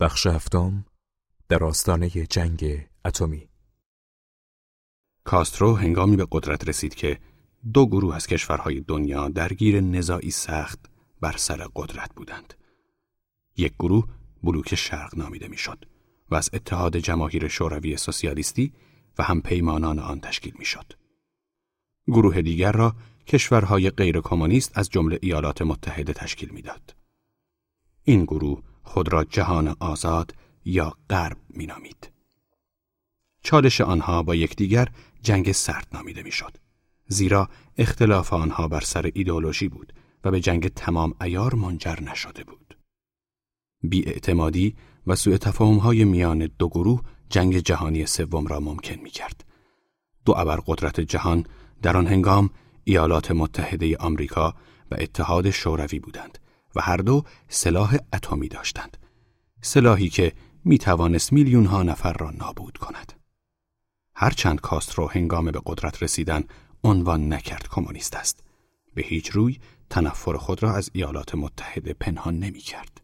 بخش هفتم، در آستانه جنگ اتمی. کاسترو هنگامی به قدرت رسید که دو گروه از کشورهای دنیا درگیر نزاعی سخت بر سر قدرت بودند. یک گروه بلوک شرق نامیده میشد و از اتحاد جماهیر شوروی سوسیالیستی و هم پیمانان آن تشکیل میشد. گروه دیگر را کشورهای غیر کمونیست از جمله ایالات متحده تشکیل میداد. این گروه خود را جهان آزاد یا غرب مینامید. چالش آنها با یکدیگر جنگ سرد نامیده میشد، زیرا اختلاف آنها بر سر ایدئولوژی بود و به جنگ تمام عیار منجر نشده بود. بی‌اعتمادی و سوء تفاهم‌های میان دو گروه جنگ جهانی سوم را ممکن می‌کرد. دو ابرقدرت جهان در آن هنگام ایالات متحده آمریکا و اتحاد شوروی بودند و هر دو سلاح اتمی داشتند، سلاحی که می‌توانست میلیون‌ها نفر را نابود کند. هرچند کاسترو هنگام به قدرت رسیدن عنوان نکرد کمونیست است، به هیچ روی تنفر خود را از ایالات متحده پنهان نمی‌کرد.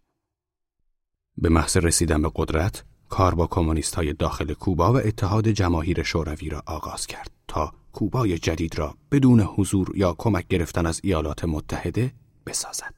به محض رسیدن به قدرت، کار با کمونیست‌های داخل کوبا و اتحاد جماهیر شوروی را آغاز کرد تا کوبای جدید را بدون حضور یا کمک گرفتن از ایالات متحده بسازد.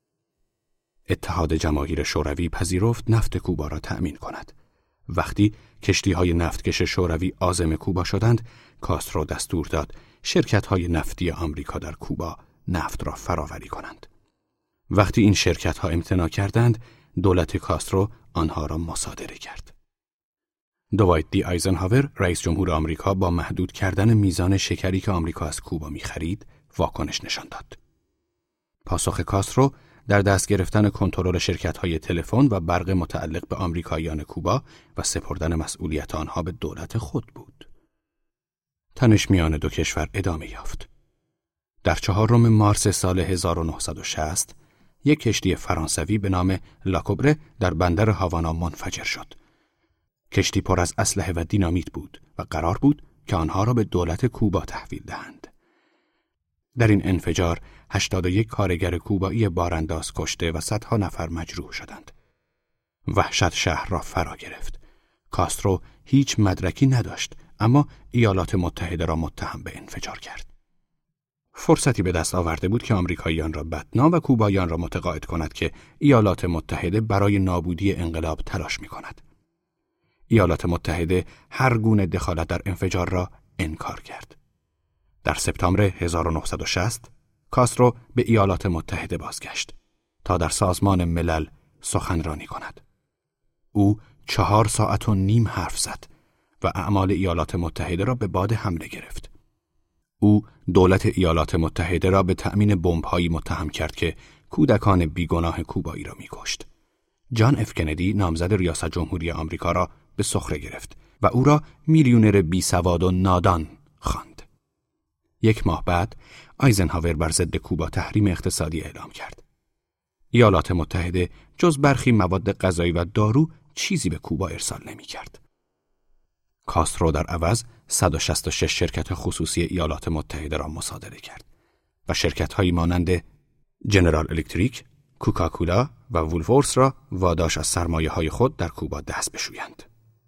اتحاد جماهیر شوروی پذیرفت نفت کوبا را تأمین کند. وقتی کشتی‌های نفتکش شوروی عازم کوبا شدند، کاسترو دستور داد شرکت‌های نفتی آمریکا در کوبا نفت را فراوری کنند. وقتی این شرکت‌ها امتناع کردند، دولت کاسترو آنها را مصادره کرد. دوایت دی آیزنهاور، رئیس جمهور آمریکا، با محدود کردن میزان شکری که آمریکا از کوبا می‌خرید، واکنش نشان داد. پاسخ کاسترو در دست گرفتن کنترل شرکت‌های تلفن و برق متعلق به آمریکاییان کوبا و سپردن مسئولیت آنها به دولت خود بود. تنش میان دو کشور ادامه یافت. در 4 مارس سال 1960 یک کشتی فرانسوی به نام لاکوبره در بندر هاوانا منفجر شد. کشتی پر از اسلحه و دینامیت بود و قرار بود که آنها را به دولت کوبا تحویل دهند. در این انفجار 81 کارگر کوبایی بارانداز کشته و صدها نفر مجروح شدند. وحشت شهر را فرا گرفت. کاسترو هیچ مدرکی نداشت، اما ایالات متحده را متهم به انفجار کرد. فرصتی به دست آورده بود که آمریکاییان را بدنام و کوباییان را متقاعد کند که ایالات متحده برای نابودی انقلاب تلاش می‌کند. ایالات متحده هر گونه دخالت در انفجار را انکار کرد. در سپتامبر 1960 کاسترو به ایالات متحده بازگشت تا در سازمان ملل سخنرانی کند. او 4 ساعت و نیم حرف زد و اعمال ایالات متحده را به باد حمله گرفت. او دولت ایالات متحده را به تأمین بمب‌هایی متهم کرد که کودکان بیگناه کوبایی را می‌کشت. جان اف کندی، نامزد ریاست جمهوری آمریکا، را به سخره گرفت و او را میلیونر بیسواد و نادان خواند. 1 ماه بعد آیزنهاور بر ضد کوبا تحریم اقتصادی اعلام کرد. ایالات متحده جز برخی مواد غذایی و دارو چیزی به کوبا ارسال نمی‌کرد. کاسترو در عوض 166 شرکت خصوصی ایالات متحده را مصادره کرد و شرکت‌هایی مانند جنرال الکتریک، کوکاکولا و وولفورس را واداشت از سرمایه‌های خود در کوبا دست بشویند.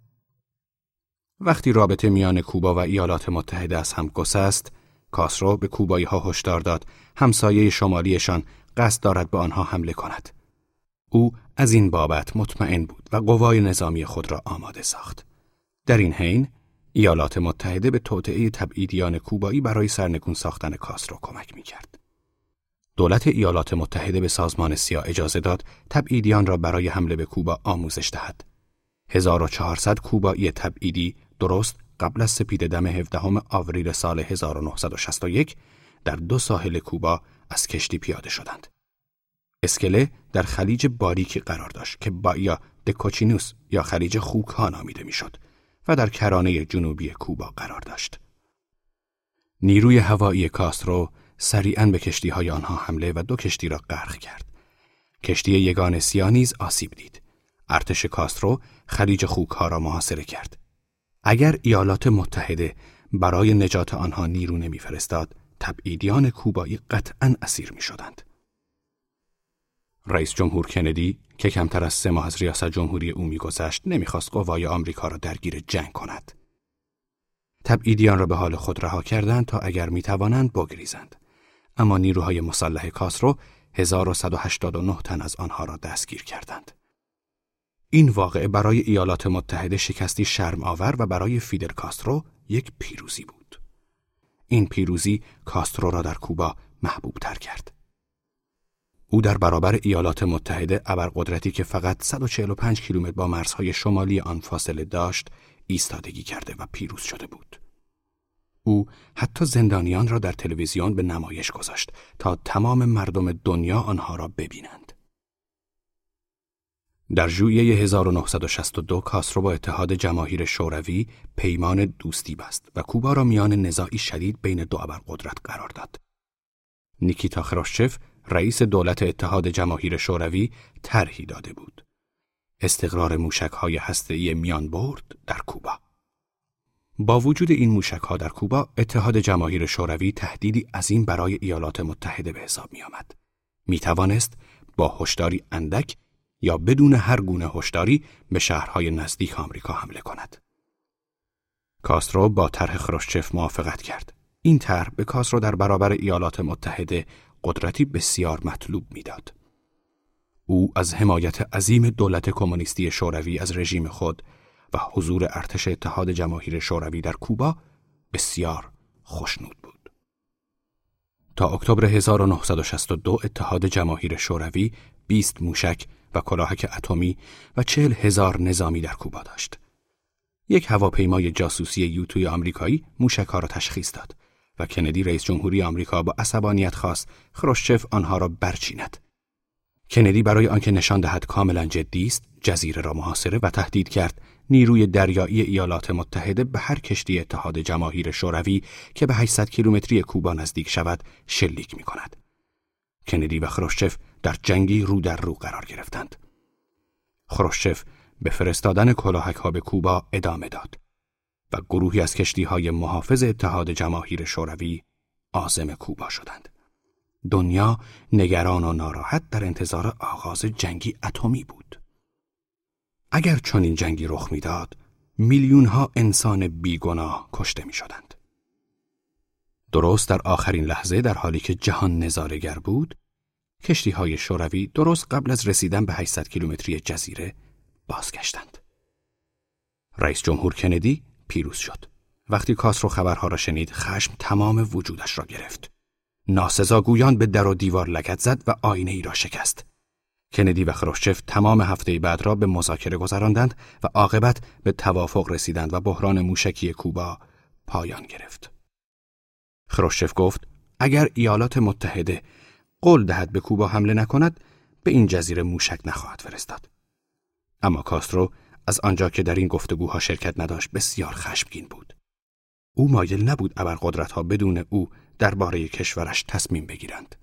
وقتی رابطه میان کوبا و ایالات متحده از هم گسست، کاسترو به کوبایی‌ها هشدار داد همسایه شمالیشان قصد دارد به آنها حمله کند. او از این بابت مطمئن بود و قوای نظامی خود را آماده ساخت. در این حین ایالات متحده به توطئه تبعیدیان کوبایی برای سرنگون ساختن کاسترو کمک می‌کرد. دولت ایالات متحده به سازمان سیا اجازه داد تبعیدیان را برای حمله به کوبا آموزش دهد. 1400 کوبایی تبعیدی درست قبل از سپیده‌دم 17 آوریل سال 1961 در 2 ساحل کوبا از کشتی پیاده شدند. اسکله در خلیج باریکی قرار داشت که بایا د کوچینوس یا خلیج خوک‌ها نامیده میشد و در کرانه جنوبی کوبا قرار داشت. نیروی هوایی کاسترو سریعاً به کشتی‌های آنها حمله و 2 کشتی را غرق کرد. کشتی یگان سیا نیز آسیب دید. ارتش کاسترو خلیج خوک‌ها را محاصره کرد. اگر ایالات متحده برای نجات آنها نیرو نمی‌فرستاد، تبعیدیان کوبایی قطعاً اسیر می‌شدند. رئیس جمهور کندی که کمتر از 3 ماه از ریاست جمهوری او می‌گذشت نمی‌خواست قوای آمریکا را درگیر جنگ کند. تبعیدیان را به حال خود رها کردند تا اگر می‌توانند بگریزند. اما نیروهای مسلح کاسترو 1189 تن از آنها را دستگیر کردند. این واقعه برای ایالات متحده شکستی شرم آور و برای فیدل کاسترو یک پیروزی بود. این پیروزی کاسترو را در کوبا محبوب تر کرد. او در برابر ایالات متحده ابرقدرتی که فقط 145 کیلومتر با مرزهای شمالی آن فاصله داشت ایستادگی کرده و پیروز شده بود. او حتی زندانیان را در تلویزیون به نمایش گذاشت تا تمام مردم دنیا آنها را ببینند. در ژوئیه 1962 کاسترو با اتحاد جماهیر شوروی پیمان دوستی بست و کوبا را میان نزاعی شدید بین دو ابرقدرت قرار داد. نیکیتا خروشچف رئیس دولت اتحاد جماهیر شوروی طرحی داده بود: استقرار موشک‌های هسته‌ای میانبرد در کوبا. با وجود این موشک‌ها در کوبا، اتحاد جماهیر شوروی تهدیدی عظیم برای ایالات متحده به حساب می‌آمد. می‌توانست با هشداری اندک یا بدون هر گونه هشداری به شهرهای نزدیک آمریکا حمله کند. کاسترو با طرح خروشچف موافقت کرد. این طرح به کاسترو در برابر ایالات متحده قدرتی بسیار مطلوب می‌داد. او از حمایت عظیم دولت کمونیستی شوروی از رژیم خود و حضور ارتش اتحاد جماهیر شوروی در کوبا بسیار خوشنود بود. تا اکتبر 1962 اتحاد جماهیر شوروی 20 موشک و کلاهک اتمی و 40,000 نظامی در کوبا داشت. یک هواپیمای جاسوسی یوتوی آمریکایی موشک‌ها را تشخیص داد و کندی رئیس جمهوری آمریکا با عصبانیت خواست خروشچف آنها را برچیند. کندی برای آنکه نشان دهد کاملا جدی است، جزیره را محاصره و تهدید کرد نیروی دریایی ایالات متحده به هر کشتی اتحاد جماهیر شوروی که به 800 کیلومتری کوبا نزدیک شود شلیک می‌کند. کندی و خروشچف در جنگی رو در رو قرار گرفتند. خروشچف به فرستادن کلاهک‌ها به کوبا ادامه داد و گروهی از کشتی‌های محافظ اتحاد جماهیر شوروی عازم کوبا شدند. دنیا نگران و ناراحت در انتظار آغاز جنگی اتمی بود. اگر چنین جنگی رخ می‌داد، میلیون‌ها انسان بیگناه کشته می‌شدند. درست در آخرین لحظه، در حالی که جهان نظاره‌گر بود، کشتی‌های شوروی درست قبل از رسیدن به 800 کیلومتری جزیره بازگشتند. رئیس جمهور کندی پیروز شد. وقتی کاسترو خبرها را شنید، خشم تمام وجودش را گرفت. ناسزاگویان به در و دیوار لگد زد و آینه‌ای را شکست. کندی و خروشچف تمام هفته بعد را به مذاکره گذراندند و عاقبت به توافق رسیدند و بحران موشکی کوبا پایان گرفت. خروشچف گفت اگر ایالات متحده قول دهد به کوبا حمله نکند، به این جزیره موشک نخواهد فرستاد. اما کاسترو از آنجا که در این گفتگوها شرکت نداشت بسیار خشمگین بود. او مایل نبود ابرقدرت‌ها بدون او درباره کشورش تصمیم بگیرند.